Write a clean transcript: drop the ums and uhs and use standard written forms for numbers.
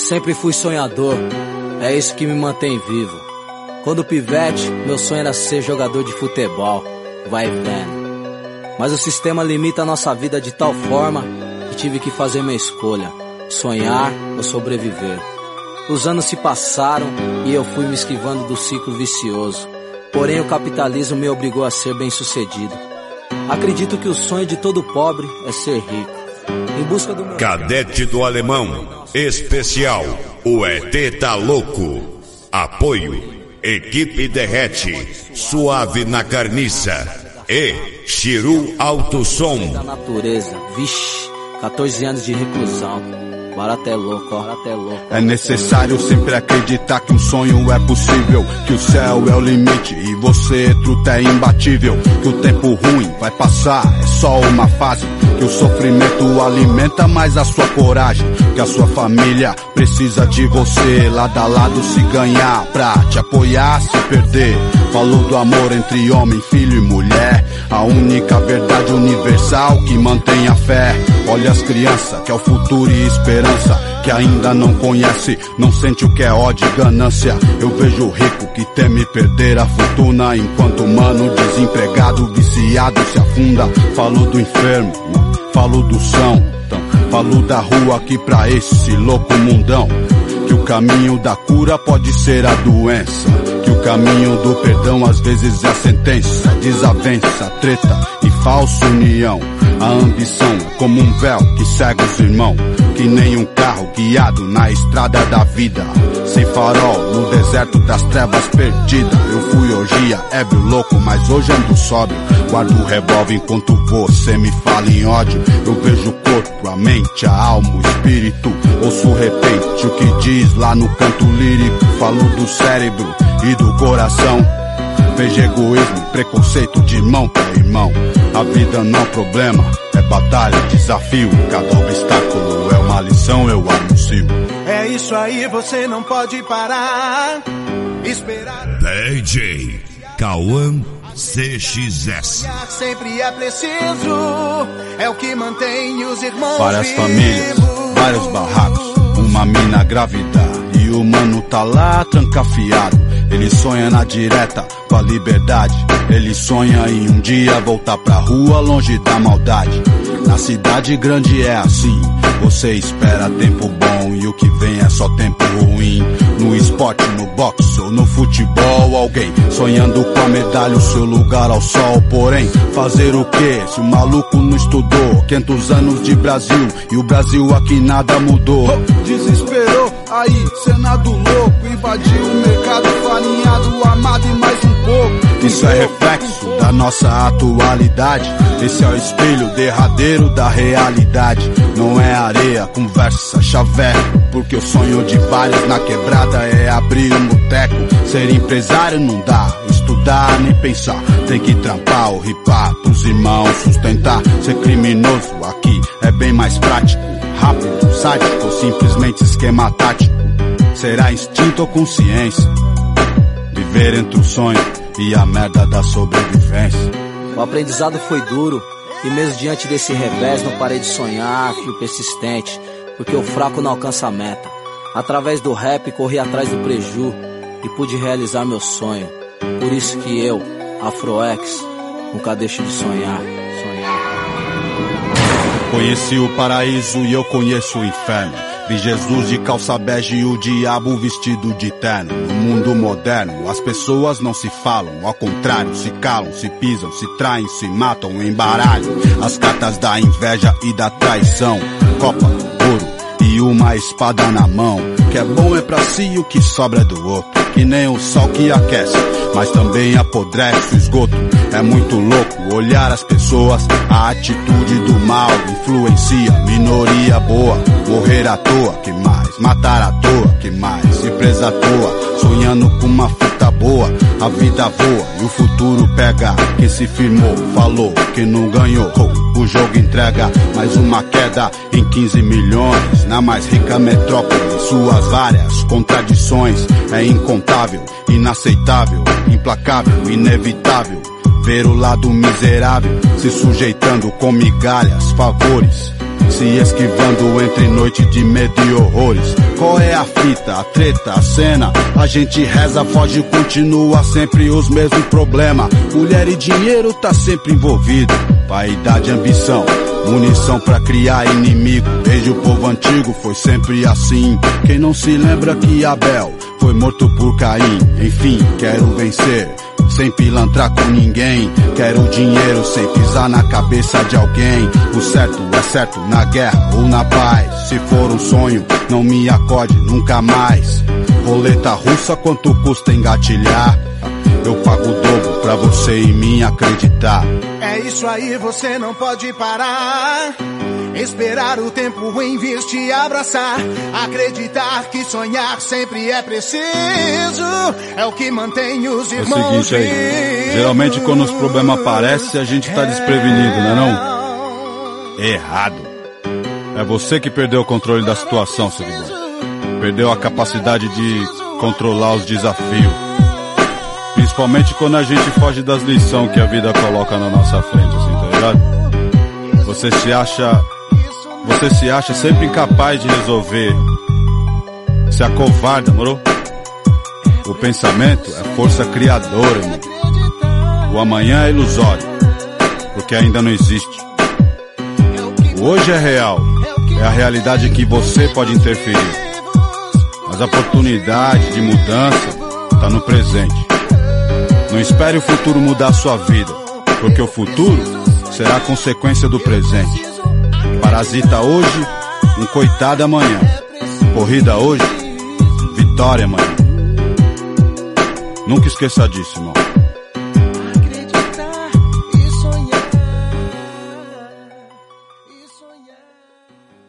Sempre fui sonhador, é isso que me mantém vivo. Quando pivete, meu sonho era ser jogador de futebol, vai vendo. Mas o sistema limita a nossa vida de tal forma que tive que fazer minha escolha, sonhar ou sobreviver. Os anos se passaram e eu fui me esquivando do ciclo vicioso. Porém o capitalismo me obrigou a ser bem-sucedido. Acredito que o sonho de todo pobre é ser rico. Em busca do meu... Cadete do Alemão, especial, o ET tá louco. Apoio, Equipe Derrete, Suave na Carniça e Chiru Alto Som. Da natureza, vixe, 14 anos de reclusão. Barato é louco, barato é louco. É necessário sempre acreditar que um sonho é possível, que o céu é o limite e você, truta, é imbatível. Que o tempo ruim vai passar, é só uma fase. Que o sofrimento alimenta mais a sua coragem. Que a sua família precisa de você, lado a lado se ganhar, pra te apoiar, se perder. Falou do amor entre homem, filho e mulher, a única verdade universal que mantém a fé. Olha as crianças, que é o futuro e esperança, que ainda não conhece, não sente o que é ódio e ganância. Eu vejo o rico que teme perder a fortuna, enquanto o mano desempregado, viciado se afunda. Falo do enfermo, falo do são, falo da rua aqui pra esse louco mundão. Que o caminho da cura pode ser a doença, que o caminho do perdão às vezes é a sentença. Desavença, treta e falsa união. A ambição é como um véu que cega os irmãos, que nem um carro guiado na estrada da vida, sem farol no deserto das trevas perdida. Eu fui orgia, ébrio, louco, mas hoje ando sóbrio. Guardo o revólver enquanto você me fala em ódio. Eu vejo o corpo, a mente, a alma, o espírito. Ouço repente o que diz lá no canto lírico. Falo do cérebro e do coração. Vejo egoísmo, preconceito de irmão pra irmão. A vida não é problema, é batalha, desafio. Cada obstáculo é uma lição, eu anuncio. É isso aí, você não pode parar. Esperar. DJ Cauã CXS. Sempre é preciso, é o que mantém os irmãos várias vivos. Famílias, vários barracos, uma mina grávida e o mano tá lá trancafiado. Ele sonha na direta com a liberdade. Ele sonha em um dia voltar pra rua longe da maldade. Na cidade grande é assim, você espera tempo bom e o que vem é só tempo ruim. No esporte, no boxe ou no futebol, alguém sonhando com a medalha, o seu lugar ao sol. Porém, fazer o que se o maluco não estudou? 500 anos de Brasil e o Brasil aqui nada mudou. Desesperou, aí Senado louco, invadiu o mercado farinhado, amado e mais um pouco. Isso é reflexo da nossa atualidade. Esse é o espelho derradeiro da realidade. Não é areia, conversa, chaveco, porque o sonho de vários na quebrada é abrir um boteco. Ser empresário não dá, estudar nem pensar. Tem que trampar ou ripar pros irmãos sustentar. Ser criminoso aqui é bem mais prático, rápido, sádico ou simplesmente esquema tático. Será instinto ou consciência? Viver entre o sonho e a merda da sobrevivência. O aprendizado foi duro e mesmo diante desse revés não parei de sonhar, fui persistente, porque o fraco não alcança a meta. Através do rap corri atrás do preju e pude realizar meu sonho. Por isso que eu, Afroex, nunca deixo de sonhar. Conheci o paraíso e eu conheço o inferno. Vi Jesus de calça bege e o diabo vestido de terno. No mundo moderno, as pessoas não se falam, ao contrário, se calam, se pisam, se traem, se matam, embaralham as cartas da inveja e da traição. Copa, ouro e uma espada na mão. O que é bom é pra si e o que sobra é do outro. Que nem o sol que aquece, mas também apodrece o esgoto. É muito louco olhar as pessoas, a atitude do mal influencia. Minoria boa, morrer à toa, que mais? Matar à toa, que mais? Se presa à toa, sonhando com uma fita boa. A vida voa e o futuro pega. Quem se firmou, falou que não ganhou. O jogo entrega mais uma queda em 15 milhões. Na mais rica metrópole, suas várias contradições. É incontável, inaceitável, implacável, inevitável ver o lado miserável se sujeitando com migalhas, favores se esquivando entre noite de medo e horrores. Qual é a fita, a treta, a cena? A gente reza, foge, continua sempre os mesmos problemas. Mulher e dinheiro tá sempre envolvido. Vaidade, ambição, munição pra criar inimigo. Desde o povo antigo foi sempre assim. Quem não se lembra que Abel foi morto por Caim? Enfim, quero vencer sem pilantrar com ninguém. Quero dinheiro sem pisar na cabeça de alguém. O certo é certo na guerra ou na paz. Se for um sonho, não me acorde nunca mais. Roleta russa, quanto custa engatilhar? Eu pago o dobro pra você em mim acreditar. É isso aí, você não pode parar. Esperar o tempo ruim vir te abraçar. Acreditar que sonhar sempre é preciso. É o que mantém os irmãos. É o seguinte aí, geralmente quando os problemas aparecem a gente tá desprevenido, não é não? Errado. É você que perdeu o controle da situação, seguidor. Perdeu a capacidade de controlar os desafios. Principalmente quando a gente foge das lições que a vida coloca na nossa frente, assim, tá ligado? Você se acha sempre incapaz de resolver. Se acovarda, moro? O pensamento é força criadora, irmão. O amanhã é ilusório, porque ainda não existe. O hoje é real, é a realidade que você pode interferir. Mas a oportunidade de mudança tá no presente. Não espere o futuro mudar a sua vida, porque o futuro será a consequência do presente. Parasita hoje, um coitado amanhã. Corrida hoje, vitória amanhã. Nunca esqueça disso, irmão. Acreditar e sonhar, e sonhar.